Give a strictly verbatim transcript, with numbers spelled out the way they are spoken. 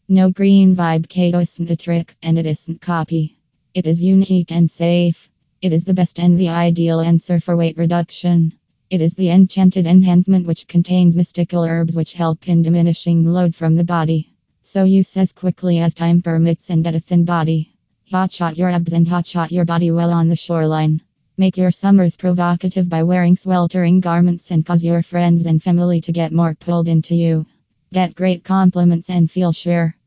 No green vibe Kato isn't a trick and it isn't copy. It is unique and safe. It is the best and the ideal answer for weight reduction. It is the enchanted enhancement which contains mystical herbs which help in diminishing load from the body. So use as quickly as time permits and get a thin body. Hot shot your abs and hot shot your body well on the shoreline. Make your summers provocative by wearing sweltering garments and cause your friends and family to get more pulled into you. Get great compliments and feel sure